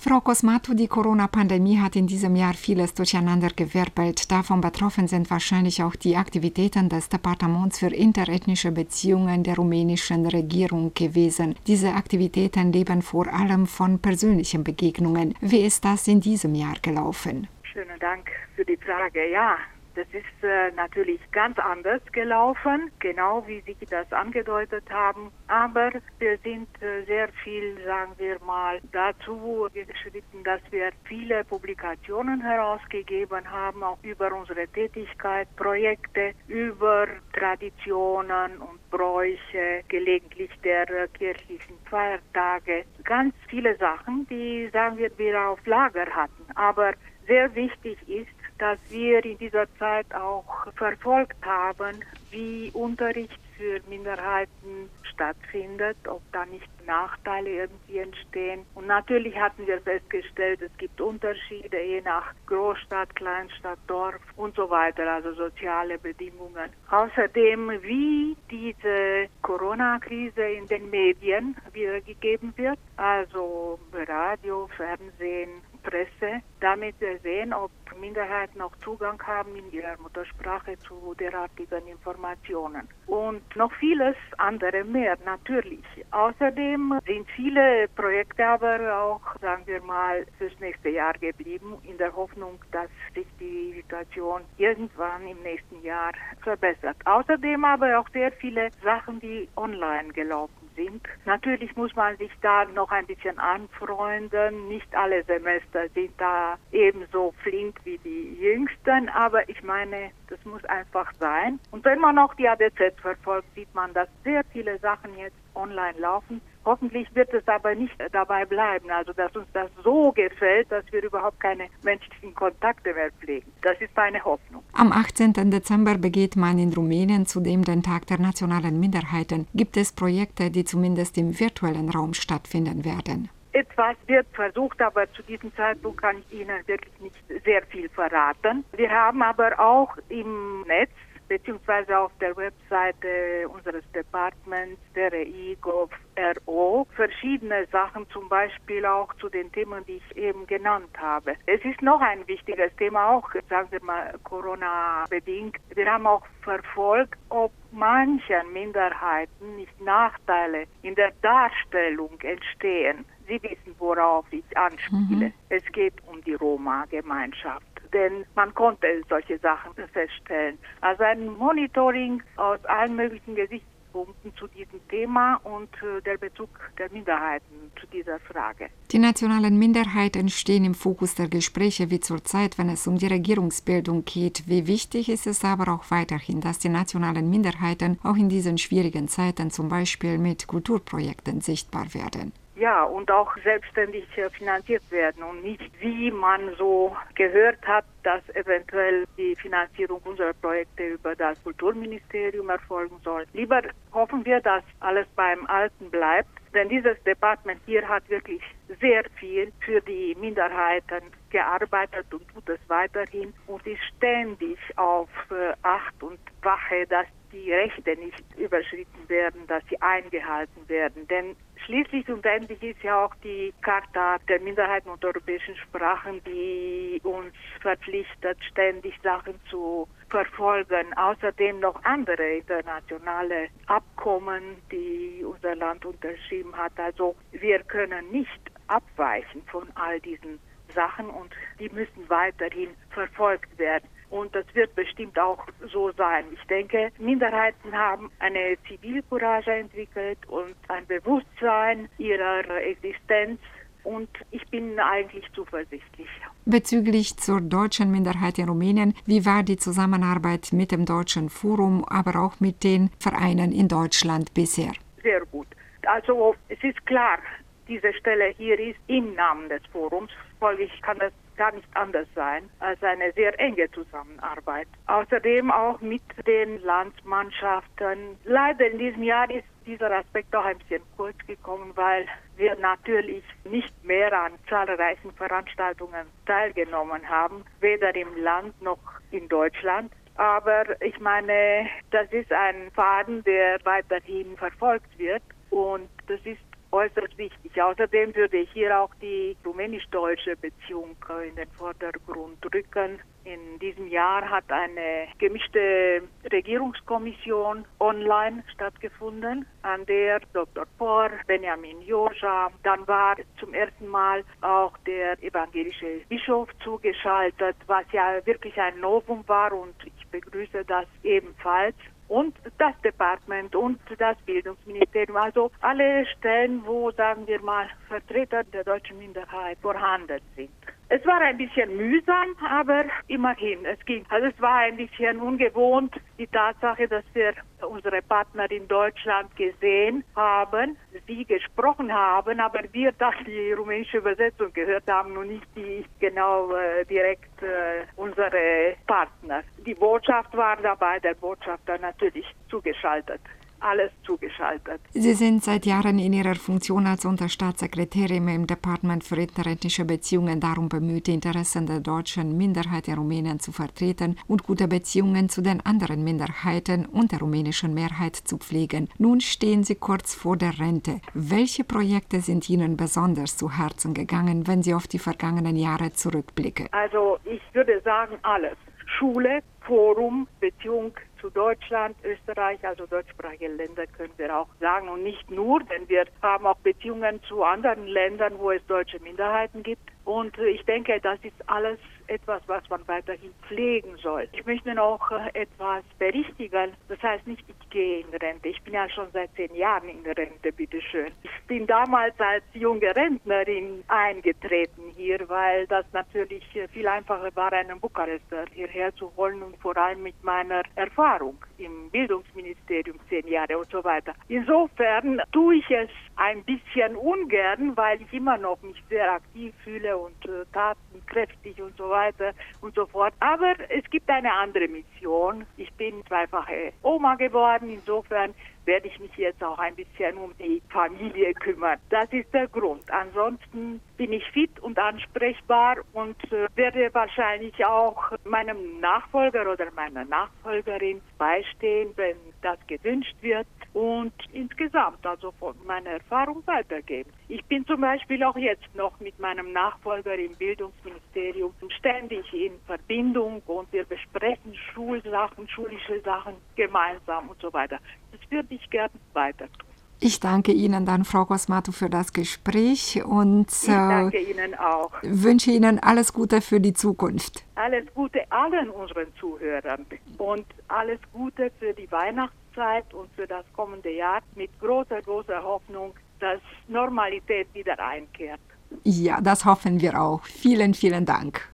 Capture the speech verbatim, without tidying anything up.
Frau Cosmato, die Corona-Pandemie hat in diesem Jahr vieles durcheinandergewirbelt. Davon betroffen sind wahrscheinlich auch die Aktivitäten des Departements für interethnische Beziehungen der rumänischen Regierung gewesen. Diese Aktivitäten leben vor allem von persönlichen Begegnungen. Wie ist das in diesem Jahr gelaufen? Schönen Dank für die Frage. Ja, das ist äh, natürlich ganz anders gelaufen, genau wie Sie das angedeutet haben. Aber wir sind äh, sehr viel, sagen wir mal, dazu geschritten, dass wir viele Publikationen herausgegeben haben, auch über unsere Tätigkeit, Projekte, über Traditionen und Bräuche, gelegentlich der äh, kirchlichen Feiertage. Ganz viele Sachen, die, sagen wir, wir auf Lager hatten. Aber sehr wichtig ist, dass wir in dieser Zeit auch verfolgt haben, wie Unterricht für Minderheiten stattfindet, ob da nicht Nachteile irgendwie entstehen. Und natürlich hatten wir festgestellt, es gibt Unterschiede je nach Großstadt, Kleinstadt, Dorf und so weiter, also soziale Bedingungen. Außerdem, wie diese Corona-Krise in den Medien wiedergegeben wird, also Radio, Fernsehen, Presse, damit wir sehen, ob Minderheiten auch Zugang haben in ihrer Muttersprache zu derartigen Informationen. Und noch vieles andere mehr, natürlich. Außerdem sind viele Projekte aber auch, sagen wir mal, fürs nächste Jahr geblieben, in der Hoffnung, dass sich die Situation irgendwann im nächsten Jahr verbessert. Außerdem aber auch sehr viele Sachen, die online gelaufen sind. Natürlich muss man sich da noch ein bisschen anfreunden. Nicht alle Semester sind da ebenso flink wie die Jüngsten, aber ich meine, das muss einfach sein. Und wenn man auch die A D Z verfolgt, sieht man, dass sehr viele Sachen jetzt online laufen. Hoffentlich wird es aber nicht dabei bleiben, also dass uns das so gefällt, dass wir überhaupt keine menschlichen Kontakte mehr pflegen. Das ist meine Hoffnung. Am achtzehnten Dezember begeht man in Rumänien zudem den Tag der nationalen Minderheiten. Gibt es Projekte, die zumindest im virtuellen Raum stattfinden werden? Etwas wird versucht, aber zu diesem Zeitpunkt kann ich Ihnen wirklich nicht sehr viel verraten. Wir haben aber auch im Netz beziehungsweise auf der Webseite unseres Departements, der R I Gov R O, verschiedene Sachen, zum Beispiel auch zu den Themen, die ich eben genannt habe. Es ist noch ein wichtiges Thema, auch, sagen wir mal, Corona-bedingt. Wir haben auch verfolgt, ob manchen Minderheiten nicht Nachteile in der Darstellung entstehen. Sie wissen, worauf ich anspiele. Mhm. Es geht um die Roma-Gemeinschaft. Denn man konnte solche Sachen feststellen. Also ein Monitoring aus allen möglichen Gesichtspunkten zu diesem Thema und äh, der Bezug der Minderheiten zu dieser Frage. Die nationalen Minderheiten stehen im Fokus der Gespräche wie zurzeit, wenn es um die Regierungsbildung geht. Wie wichtig ist es aber auch weiterhin, dass die nationalen Minderheiten auch in diesen schwierigen Zeiten zum Beispiel mit Kulturprojekten sichtbar werden? Ja, und auch selbstständig finanziert werden und nicht, wie man so gehört hat, dass eventuell die Finanzierung unserer Projekte über das Kulturministerium erfolgen soll. Lieber hoffen wir, dass alles beim Alten bleibt, denn dieses Departement hier hat wirklich sehr viel für die Minderheiten gearbeitet und tut es weiterhin und ist ständig auf äh, Acht und Wache, dass die Rechte nicht überschritten werden, dass sie eingehalten werden. Denn schließlich und endlich ist ja auch die Charta der Minderheiten und europäischen Sprachen, die uns verpflichtet, ständig Sachen zu verfolgen. Außerdem noch andere internationale Abkommen, die unser Land unterschrieben hat. Also wir können nicht abweichen von all diesen Sachen und die müssen weiterhin verfolgt werden. Und das wird bestimmt auch so sein. Ich denke, Minderheiten haben eine Zivilcourage entwickelt und ein Bewusstsein ihrer Existenz. Und ich bin eigentlich zuversichtlich. Bezüglich zur deutschen Minderheit in Rumänien, wie war die Zusammenarbeit mit dem Deutschen Forum, aber auch mit den Vereinen in Deutschland bisher? Sehr gut. Also es ist klar, diese Stelle hier ist im Namen des Forums. Folglich kann das gar nicht anders sein als eine sehr enge Zusammenarbeit. Außerdem auch mit den Landsmannschaften. Leider in diesem Jahr ist dieser Aspekt auch ein bisschen kurz gekommen, weil wir natürlich nicht mehr an zahlreichen Veranstaltungen teilgenommen haben, weder im Land noch in Deutschland. Aber ich meine, das ist ein Faden, der weiterhin verfolgt wird und das ist äußerst wichtig. Außerdem würde ich hier auch die rumänisch-deutsche Beziehung in den Vordergrund rücken. In diesem Jahr hat eine gemischte Regierungskommission online stattgefunden, an der Doktor Por, Benjamin Josa, dann war zum ersten Mal auch der evangelische Bischof zugeschaltet, was ja wirklich ein Novum war und ich begrüße das ebenfalls. Und das Departement und das Bildungsministerium, also alle Stellen, wo, sagen wir mal, Vertreter der deutschen Minderheit vorhanden sind. Es war ein bisschen mühsam, aber immerhin, es ging. Also es war ein bisschen ungewohnt, die Tatsache, dass wir unsere Partner in Deutschland gesehen haben, sie gesprochen haben, aber wir dann die rumänische Übersetzung gehört haben und nicht die genau äh, direkt äh, unsere Partner. Die Botschaft war dabei, der Botschafter natürlich zugeschaltet. Alles zugeschaltet. Sie sind seit Jahren in Ihrer Funktion als Unterstaatssekretärin im Departement für interethnische Beziehungen darum bemüht, die Interessen der deutschen Minderheit in Rumänien zu vertreten und gute Beziehungen zu den anderen Minderheiten und der rumänischen Mehrheit zu pflegen. Nun stehen Sie kurz vor der Rente. Welche Projekte sind Ihnen besonders zu Herzen gegangen, wenn Sie auf die vergangenen Jahre zurückblicken? Also ich würde sagen alles. Schule, Forum, Beziehung zu Deutschland, Österreich, also deutschsprachige Länder können wir auch sagen. Und nicht nur, denn wir haben auch Beziehungen zu anderen Ländern, wo es deutsche Minderheiten gibt. Und ich denke, das ist alles etwas, was man weiterhin pflegen soll. Ich möchte noch etwas berichtigen. Das heißt nicht, ich gehe in Rente. Ich bin ja schon seit zehn Jahren in Rente, bitteschön. Ich bin damals als junge Rentnerin eingetreten hier, weil das natürlich viel einfacher war, einen Bukarester hierher zu holen und vor allem mit meiner Erfahrung im Bildungsministerium, zehn Jahre und so weiter. Insofern tue ich es ein bisschen ungern, weil ich immer noch mich sehr aktiv fühle und äh, tatenkräftig und so weiter und so fort. Aber es gibt eine andere Mission. Ich bin zweifache Oma geworden, insofern werde ich mich jetzt auch ein bisschen um die Familie kümmern. Das ist der Grund. Ansonsten bin ich fit und ansprechbar und äh, werde wahrscheinlich auch meinem Nachfolger oder meiner Nachfolgerin beistehen, wenn das gewünscht wird und insgesamt also von meiner Erfahrung weitergeben. Ich bin zum Beispiel auch jetzt noch mit meinem Nachfolger im Bildungsministerium ständig in Verbindung und wir besprechen Schulsachen, schulische Sachen gemeinsam und so weiter. Das würde ich gerne weiter tun. Ich danke Ihnen dann, Frau Cosmato, für das Gespräch und ich danke äh, Ihnen auch. Wünsche Ihnen alles Gute für die Zukunft. Alles Gute allen unseren Zuhörern und alles Gute für die Weihnachtszeit und für das kommende Jahr mit großer, großer Hoffnung, dass Normalität wieder einkehrt. Ja, das hoffen wir auch. Vielen, vielen Dank.